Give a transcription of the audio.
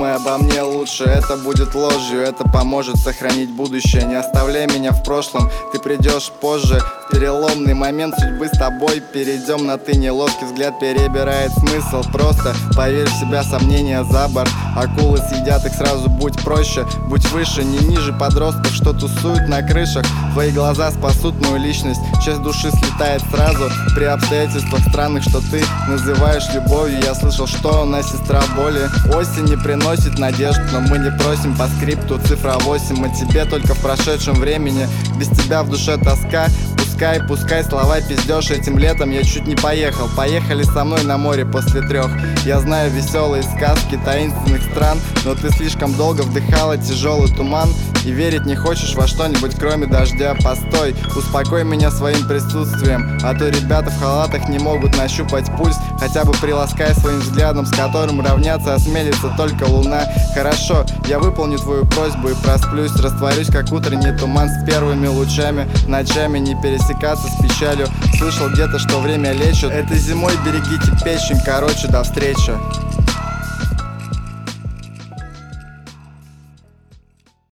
думай обо мне лучше, это будет ложью, это поможет сохранить будущее. Не оставляй меня в прошлом, ты придешь позже. Переломный момент судьбы с тобой, перейдем на ты. Неловкий взгляд перебирает смысл. Просто поверь в себя, сомнения за борт. Акулы съедят их сразу, будь проще. Будь выше, не ниже подростков, что тусуют на крышах. Твои глаза спасут мою личность, часть души слетает сразу. При обстоятельствах странных, что ты называешь любовью. Я слышал, что она сестра боли. Осень не приносит надежд, но мы не просим по скрипту. Цифра 8, о тебе только в прошедшем времени. Без тебя в душе тоска. Пускай слова пиздешь. Этим летом я чуть не поехал. Поехали со мной на море после 3. Я знаю веселые сказки таинственных стран, но ты слишком долго вдыхала тяжелый туман. И верить не хочешь во что-нибудь кроме дождя. Постой, успокой меня своим присутствием, а то ребята в халатах не могут нащупать пульс. Хотя бы приласкай своим взглядом, с которым равняться осмелится только луна. Хорошо, я выполню твою просьбу и просплюсь. Растворюсь, как утренний туман с первыми лучами. Ночами не пересекаться с печалью. Слышал где-то, что время лечит. Этой зимой берегите печень, короче, до встречи.